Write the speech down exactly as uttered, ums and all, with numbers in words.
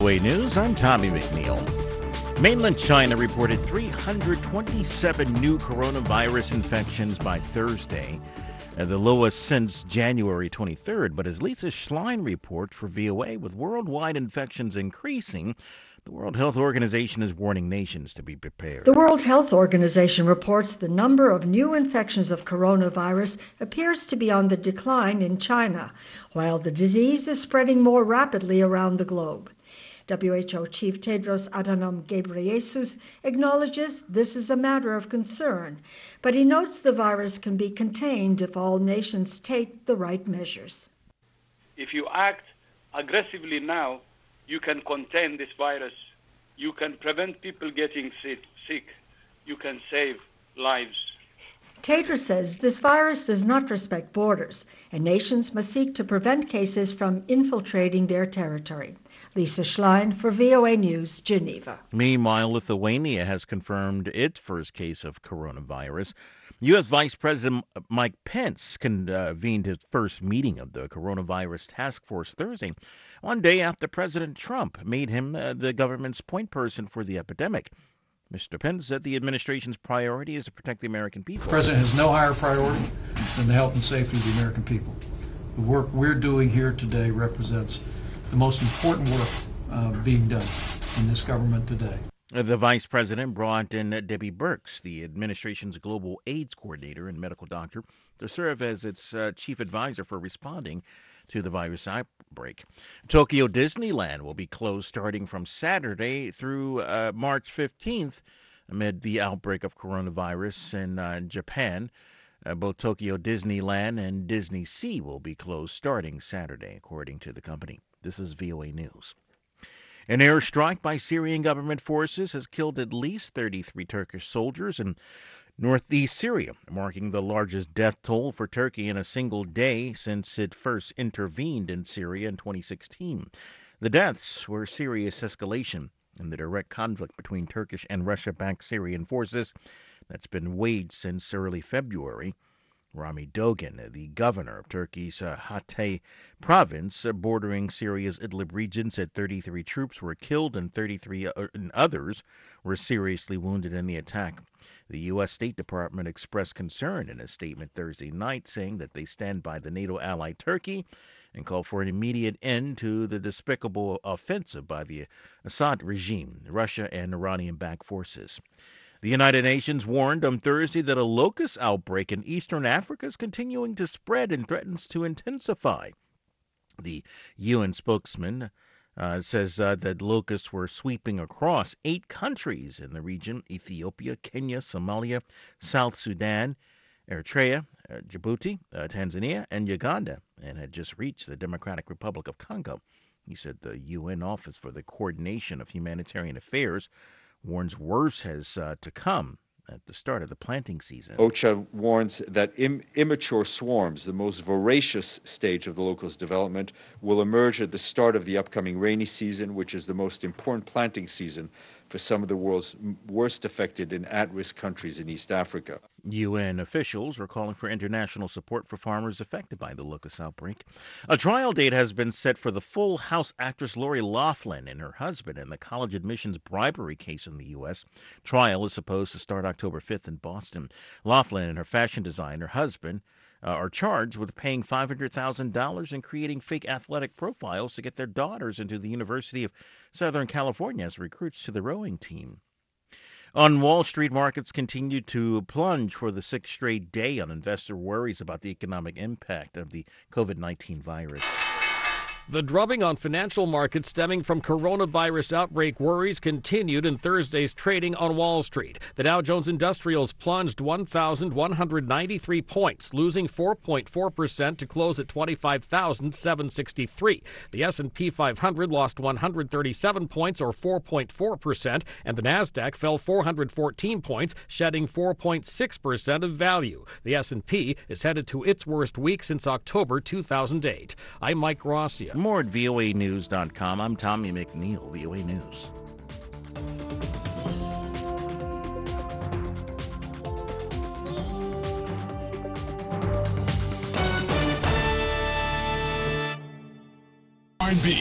V O A News, I'm Tommy McNeil. Mainland China reported three hundred twenty-seven new coronavirus infections by Thursday, uh, the lowest since January twenty-third. But as Lisa Schlein reports for V O A, with worldwide infections increasing, the World Health Organization is warning nations to be prepared. The World Health Organization reports the number of new infections of coronavirus appears to be on the decline in China, while the disease is spreading more rapidly around the globe. W H O Chief Tedros Adhanom Ghebreyesus acknowledges this is a matter of concern, but he notes the virus can be contained if all nations take the right measures. If you act aggressively now, you can contain this virus. You can prevent people getting sick. You can save lives. Tedros says this virus does not respect borders, and nations must seek to prevent cases from infiltrating their territory. Lisa Schlein for V O A News, Geneva. Meanwhile, Lithuania has confirmed its first case of coronavirus. U S. Vice President Mike Pence convened his first meeting of the coronavirus task force Thursday, one day after President Trump made him uh, the government's point person for the epidemic. Mister Pence said the administration's priority is to protect the American people. The president has no higher priority than the health and safety of the American people. The work we're doing here today represents the most important work uh, being done in this government today. The vice president brought in Debbie Birx, the administration's global AIDS coordinator and medical doctor, to serve as its uh, chief advisor for responding to the virus outbreak. Tokyo Disneyland will be closed starting from Saturday through uh, March fifteenth amid the outbreak of coronavirus in uh, Japan. Uh, both Tokyo Disneyland and Disney Sea will be closed starting Saturday, according to the company. This is V O A News. An airstrike by Syrian government forces has killed at least thirty-three Turkish soldiers in northeast Syria, marking the largest death toll for Turkey in a single day since it first intervened in Syria in twenty sixteen. The deaths were serious escalation in the direct conflict between Turkish and Russia-backed Syrian forces that's been waged since early February. Rami Dogan, the governor of Turkey's uh, Hatay province, uh, bordering Syria's Idlib region, said thirty-three troops were killed and thirty-three uh, and others were seriously wounded in the attack. The U S. State Department expressed concern in a statement Thursday night, saying that they stand by the NATO ally Turkey and call for an immediate end to the despicable offensive by the Assad regime, Russia, and Iranian-backed forces. The United Nations warned on Thursday that a locust outbreak in eastern Africa is continuing to spread and threatens to intensify. The U N spokesman uh, says uh, that locusts were sweeping across eight countries in the region: Ethiopia, Kenya, Somalia, South Sudan, Eritrea, uh, Djibouti, uh, Tanzania, and Uganda, and had just reached the Democratic Republic of Congo. He said the U N Office for the Coordination of Humanitarian Affairs warns worse has uh, to come at the start of the planting season. OCHA warns that Im- immature swarms, the most voracious stage of the locust development, will emerge at the start of the upcoming rainy season, which is the most important planting season for some of the world's worst affected and at-risk countries in East Africa. U N officials are calling for international support for farmers affected by the locust outbreak. A trial date has been set for the Full House actress Lori Loughlin and her husband in the college admissions bribery case in the U S. Trial is supposed to start October fifth in Boston. Loughlin and her fashion designer husband uh, are charged with paying five hundred thousand dollars and creating fake athletic profiles to get their daughters into the University of Southern California as recruits to the rowing team. On Wall Street, markets continued to plunge for the sixth straight day on investor worries about the economic impact of the covid nineteen virus. The drubbing on financial markets stemming from coronavirus outbreak worries continued in Thursday's trading on Wall Street. The Dow Jones Industrials plunged one thousand one hundred ninety-three points, losing four point four percent to close at twenty-five thousand seven hundred sixty-three. The S and P five hundred lost one hundred thirty-seven points, or four point four percent, and the Nasdaq fell four hundred fourteen points, shedding four point six percent of value. The S and P is headed to its worst week since October two thousand eight. I'm Mike Gracia. More at V O A news dot com. I'm Tommy McNeil, V O A News. R and B